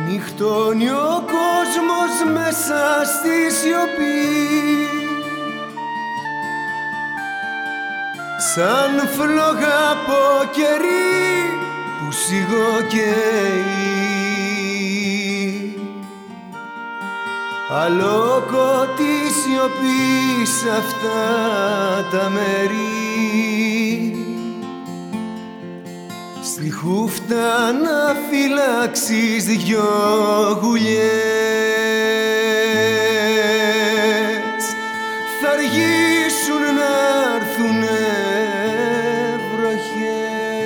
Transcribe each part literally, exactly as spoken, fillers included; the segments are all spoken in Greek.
Νυχτώνει ο κόσμος μέσα στη σιωπή, σαν φλόγα από κερί που σιγοκαίει. Αλόκοτη σιωπή σ' αυτά τα μέρη, στη χούφτα να φυλάξεις δυο γουλιές. Θα αργήσουν να'ρθουνε βροχές.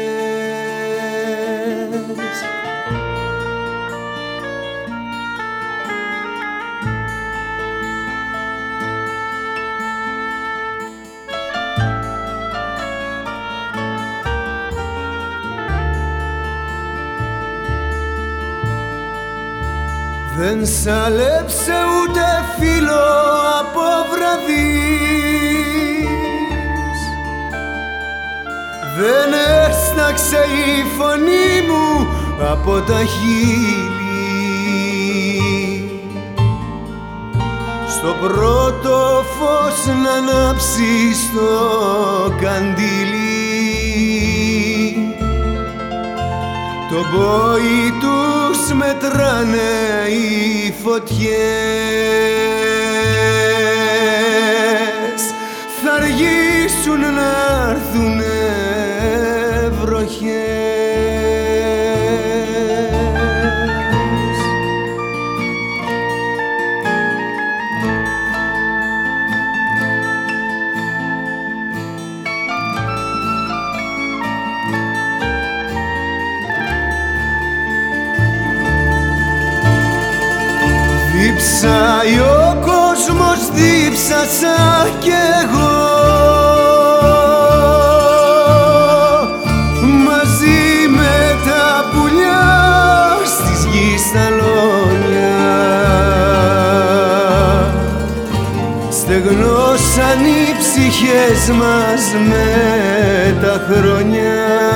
Δεν σάλεψε ούτε φύλλο από βραδείς, δεν έσταξε η φωνή μου από τα χείλη. Στο πρώτο φως να ανάψεις το καντήλι, το πόη τους μετράνε οι φωτιές. Θα αργήσουν να'ρθουνε βροχές. Δίψαει ο κόσμος, δίψασα κι εγώ, μαζί με τα πουλιά στις γης τα λόνια. Στεγνώσαν οι ψυχές μας με τα χρόνια,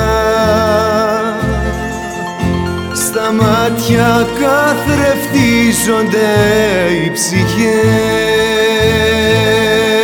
στα μάτια καθρεφτίζονται οι ψυχές.